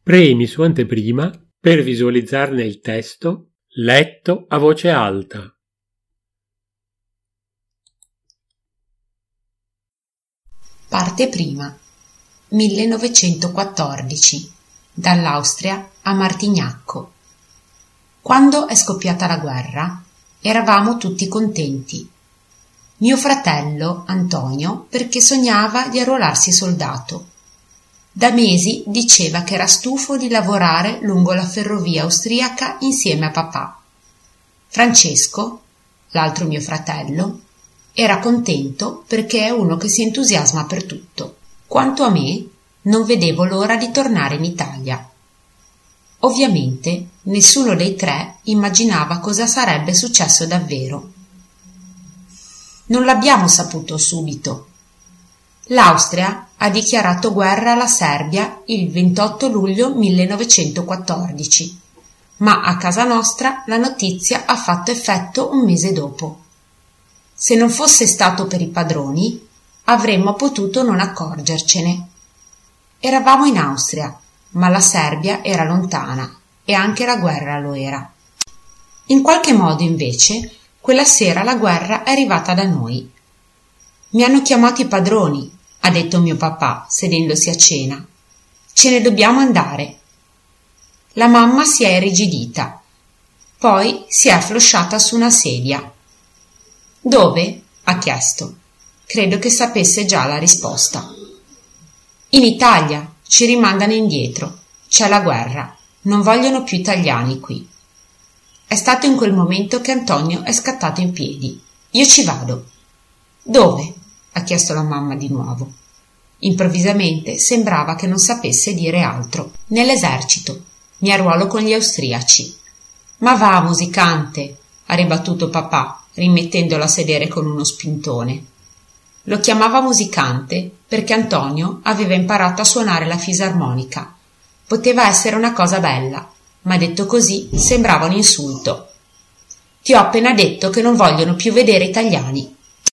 Premi su anteprima per visualizzarne il testo letto a voce alta. Parte prima. 1914. Dall'Austria a Martignacco. Quando è scoppiata la guerra, eravamo tutti contenti. Mio fratello, Antonio, perché sognava di arruolarsi soldato. Da mesi diceva che era stufo di lavorare lungo la ferrovia austriaca insieme a papà. Francesco, l'altro mio fratello, era contento perché è uno che si entusiasma per tutto. Quanto a me, non vedevo l'ora di tornare in Italia. Ovviamente, nessuno dei tre immaginava cosa sarebbe successo davvero. Non l'abbiamo saputo subito. L'Austria ha dichiarato guerra alla Serbia il 28 luglio 1914, ma a casa nostra la notizia ha fatto effetto un mese dopo. Se non fosse stato per i padroni, avremmo potuto non accorgercene. Eravamo in Austria, ma la Serbia era lontana e anche la guerra lo era. In qualche modo, invece, quella sera la guerra è arrivata da noi. Mi hanno chiamato i padroni, ha detto mio papà, sedendosi a cena. Ce ne dobbiamo andare. La mamma si è irrigidita, poi si è afflosciata su una sedia. Dove? Ha chiesto. Credo che sapesse già la risposta. In Italia, ci rimandano indietro. C'è la guerra. Non vogliono più italiani qui. È stato in quel momento che Antonio è scattato in piedi. Io ci vado. Dove? Ha chiesto la mamma di nuovo. Improvvisamente sembrava che non sapesse dire altro. Nell'esercito. Mi arruolo con gli austriaci. Ma va, musicante, ha ribattuto papà, rimettendolo a sedere con uno spintone. Lo chiamava musicante perché Antonio aveva imparato a suonare la fisarmonica. Poteva essere una cosa bella, ma detto così sembrava un insulto. Ti ho appena detto che non vogliono più vedere italiani.